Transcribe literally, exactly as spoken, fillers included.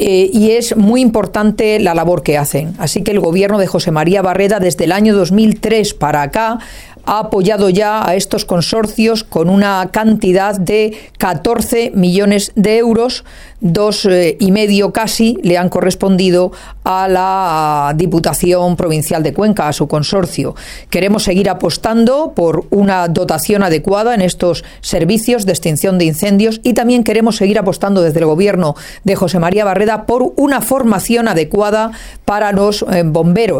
eh, y es muy importante la labor que hacen. Así que el gobierno de José María Barreda, desde el año dos mil tres para acá, ha apoyado ya a estos consorcios con una cantidad de catorce millones de euros, dos eh, y medio casi le han correspondido a la Diputación Provincial de Cuenca, a su consorcio. Queremos seguir apostando por una dotación adecuada en estos servicios de extinción de incendios y también queremos seguir apostando desde el gobierno de José María Barreda por una formación adecuada para los eh, bomberos.